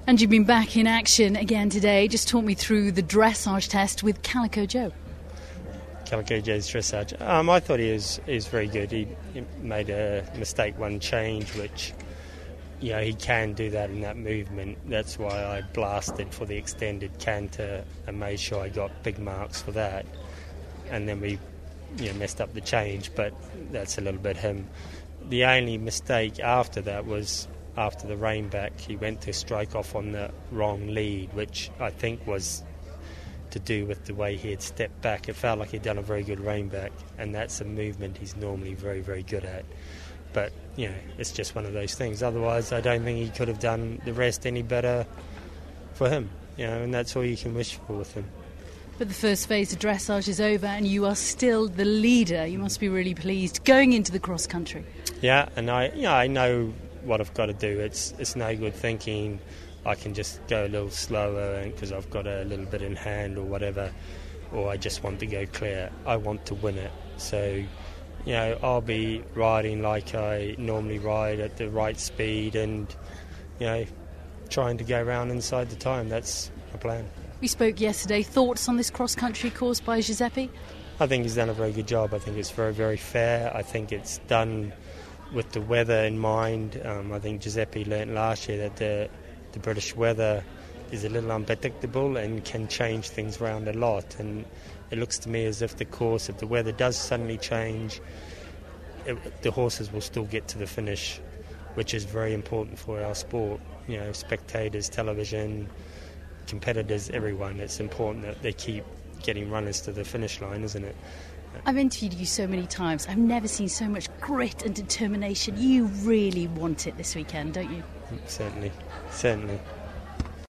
And you've been back in action again today. Just talk me through the dressage test with Calico Joe. Calico Joe's dressage. I thought he was very good. He made a mistake one change, which, he can do that in that movement. That's why I blasted for the extended canter and made sure I got big marks for that. And then we messed up the change, but that's a little bit him. The only mistake after that was after the rein back, he went to strike off on the wrong lead, which I think was to do with the way he had stepped back. It felt like he'd done a very good rein back, and that's a movement he's normally very, very good at. But, it's just one of those things. Otherwise, I don't think he could have done the rest any better for him, and that's all you can wish for with him. But the first phase of dressage is over and you are still the leader. You must be really pleased going into the cross-country. Yeah, and I know what I've got to do. It's no good thinking I can just go a little slower because I've got a little bit in hand or whatever, or I just want to go clear. I want to win it. So, I'll be riding like I normally ride at the right speed and, trying to go around inside the time. That's my plan. We spoke yesterday. Thoughts on this cross-country course by Giuseppe? I think he's done a very good job. I think it's very, very fair. I think it's done with the weather in mind. I think Giuseppe learnt last year that the British weather is a little unpredictable and can change things around a lot. And it looks to me as if the course, if the weather does suddenly change, the horses will still get to the finish, which is very important for our sport. Spectators, television, competitors, everyone. It's important that they keep getting runners to the finish line, isn't it? I've interviewed you so many times. I've never seen so much grit and determination. You really want it this weekend, don't you? Certainly.